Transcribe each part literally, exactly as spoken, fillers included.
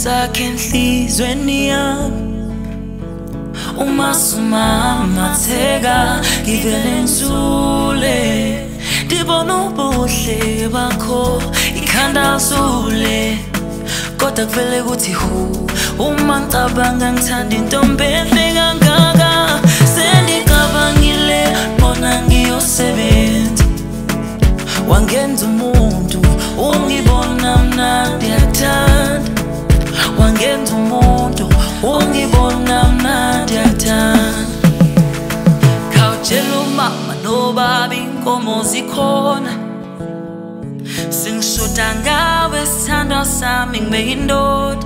sakhe enhlizweni yami uma sumamatheka ngivele ngizule ndibona ubuhle bakho ikhanda zule kodwa kuvele kuthi hu uma ngicabanga ngithanda intombi enhle kangaka sengicabangile bona ngiyosebenza wangenza umuntu ungibona mnandi yathanda wangenza umuntu ungibona mnandi yathanda khawutshela umama nobaba inkomo zikhona singishoda ngawe sithandwa sami ngibeka indoda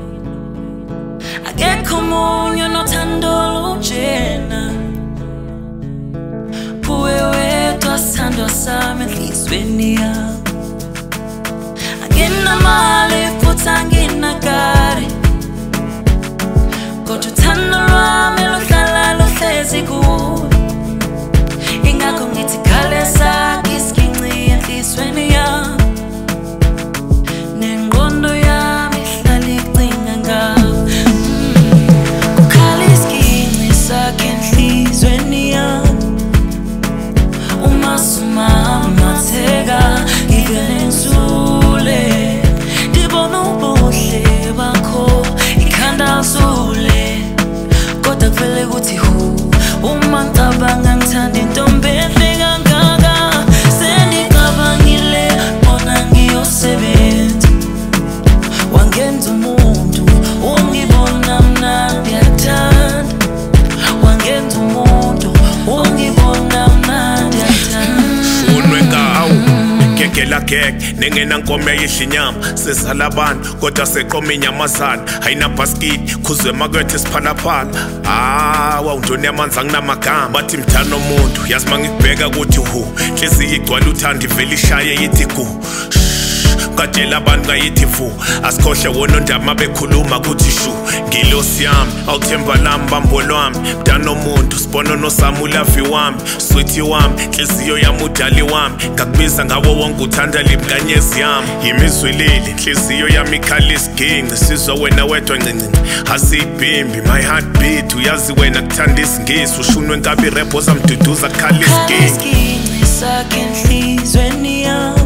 akekho omunye onothando olunjena uwe wedwa sithandwa sami enhlizweni yami anginamali futhi anginakari kodwa uthando lwami luhlala luhlezi kuwe ingakho ngithi khale sakhe isiginci enhlizweni yami nengqondo yami ihlala icinga ngawe kukhala isiginci sakhe enhlizweni yami uma sumamatheka ngivele ngizule ndibona ubuhle bakho ikhanda zule kodwa kuvele kuthi hu uma ngicabanga ngithanda intombi enhle kangaka sengicabangile bona ngiyosebenza wangenza umuntu ungibona mnandi yathanda wangenza umuntu ungibona mnandi yathanda unwe ngawo ngegela geg nengena nkomo eyidla inyama sezala abantu kodwa seqoma inyamazana ayina basket khuzwe makwethe siphalaphala ah wawundoni yamanzi anginamagama bathi mthana umuntu yazi mangikubheka ukuthi hu inhliziyo igcwala uthanda ivela ishaye yithi gu katshela abantu ngayithi vu asikhohle wona ondaba bekhuluma kuthi shu ngilosi yami awuthemba lami bambo lwami mntana omuntu sibona nosami ulavi wami sweetie wami inhliziyo yami udali wami ngakubiza ngawo wonke uthanda limkanyezi yami yimizwi leli inhliziyo yami ikhala isiginci sizwa wena wedwa ncincinci asiyibhimbi my heart beat uyazi wena kuthanda isingisi ushunwe nkabi repo zamduduza khala isiginci sakhe enhlizweni yami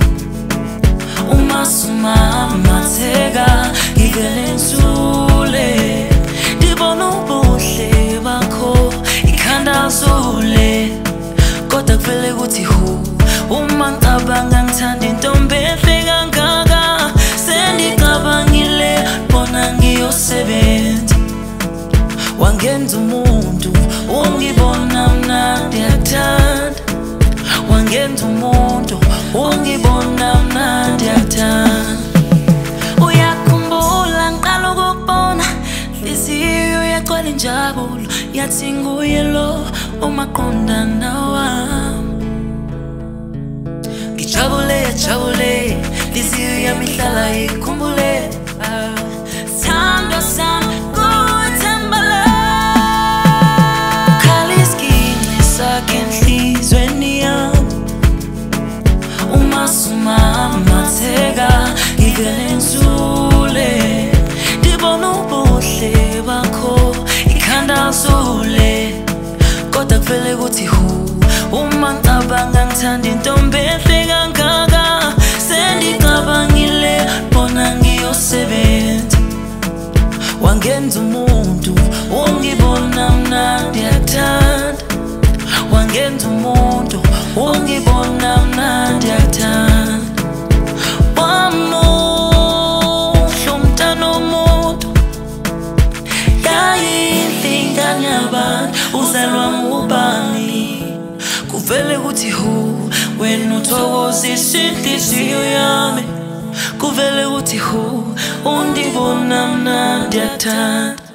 uma sumamatheka ngivele ngizule ndibona ubuhle bakho ikhanda zule kodwa kuvele kuthi hu uma ngicabanga ngithanda intombi enhle kangaka sengicabangile bona ngiyosebenza wangenza umuntu ungibona mnandi yathanda wangenza umuntu ungibona mnandi yathanda uyakhumbula ngiqala ukukubona inhliziyo yagcwala injabulo yathi nguye lo umaqondana wami ngijabule jabule inhliziyo yami ihlala ikhumbule thandwa sami kuthembala khala isiginci sakhe enhlizweni yami uma sumamatheka ngivele ngizule ndibona ubuhle bakho ikhanda zule kodwa kuvele kuthi hu uma ngicabanga ngithanda intombi enhle kangaka sengicabangile bona ngiyosebenza wangenza umuntu ungibona mnandi yathanda wangenza umuntu ungibona mnandi yathanda wamuhle umntana womuntu yayinhle ingane yabantu uzalwa ngubani kuvele kuthi hu wena uthokozisa inhliziyo yami kuvele kuthi hu undibona mnandi yathanda